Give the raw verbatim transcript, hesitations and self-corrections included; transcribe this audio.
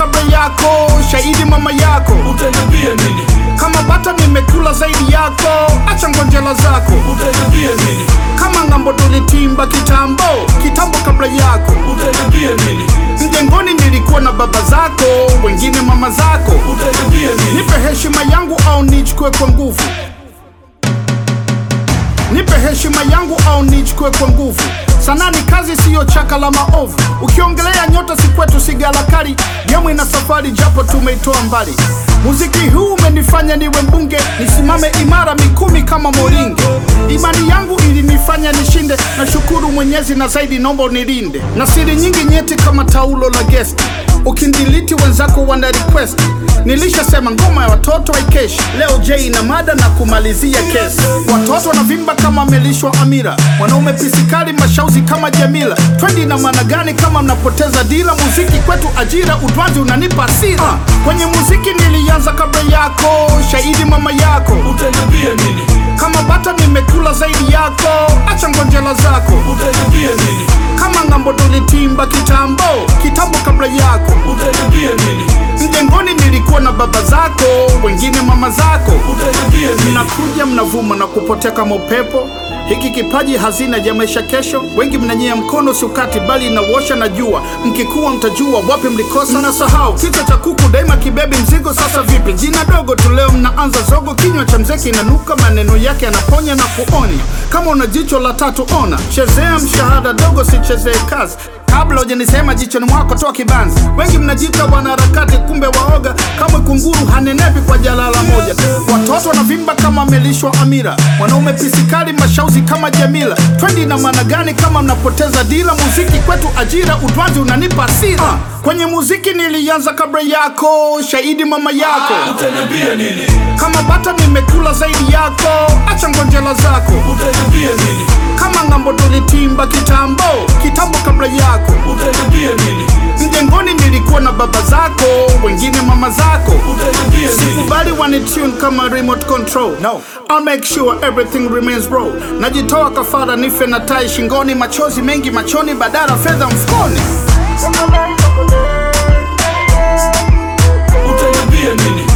kabla yako, shahidi mama yako. Utaniambia nini? Kama bata nimekula zaidi yako, acha ngonjela zako. Utaniambia nini? Kama ngambo tulitimba kitambo, kitambo kabla yako. Utaniambia nini? Mjengoni nilikuwa na baba zako, wengine mama zako. Utaniambia nini? Nipe heshima yangu au nichukue kwa nguvu. Nipe heshima yangu au nichukue kwa nguvu. Sanaa ni kazi, siyo chaka la maovu. Ukiongelea nyota si kwetu, si galakari. Yamu ina safari japo tumeitoa mbali. Muziki huu umenifanya niwe mbunge, nisimame imara mikumi kama moringe. Imani yangu ilinifanya nishinde, na shukuru Mwenyezi na zaidi nombo nilinde. Na siri nyingi nyeti kama taulo la guest, ukindiliti wenzako wana request. Nilisha sema ngoma ya watoto haikeshi, leo J na mada na kumalizia kesi. Watoto wanavimba kama melishwa Amira, wanaume pisikali mashauzi kama Jamila. Twendi na maana gani kama mnapoteza dila? Muziki kwetu ajira, udwanzi unanipa hasira. uh, Kwenye muziki nilianza kabla yako, shahidi mama yako. Utaniambia nini? Kama bata nimekula zaidi yako, acha ngonjela zako. Utaniambia nini? Kama ngambo tulitimba kitambo, kitambo kabla yako. Utaniambia nini? Mjengoni nilikuwa na baba zako, wengine mama zako. Utaniambia nini? Mnakuja mnavuma na kupotea kama upepo. Hiki kipaji hazina ya maisha kesho. Wengi mnanyea mkono siukati bali inawosha na jua. Mkikuwa mtajua wapi mlikosa na sahau. Kichwa cha kuku daima kibebi mzigo, sasa vipi? Jina dogo tu leo mnaanza zogo. Kinywa cha mzeki inanuka, maneno yake yanaponya na kuonya. Kama una jicho la tatu ona, chezea mshahada dogo, sichezee kazi. Kabla hujanisema jichoni mwako toa kibanzi. Wengi mnajita wanaharakati kumbe waoga, kama kunguru hanenepi kwa jalala moja. Watoto wanavimba kama melishwa Amira, wanaume pisikali mashauzi kama Jamila. Twendi na maana gani kama mnapoteza dila? Muziki kwetu ajira, udwanzi unanipa hasira. uh, Kwenye muziki nilianza kabla yako, shahidi mama yako. Utaniambia nini? Kama bata nimekula zaidi yako, acha ngonjela zako. Utaniambia nini? Kama ngambo tulitimba kitambo, kitambo kabla yako. Utaniambia nini? Mjengoni nilikuwa na baba zako, wengine mama zako. Utaniambia nini? Sikubali wanitune kama remote control. No, I'll make sure everything remains raw. Najitoa kafara nife na tai shingoni, machozi mengi machoni badala fedha mfukoni. Utaniambia nini?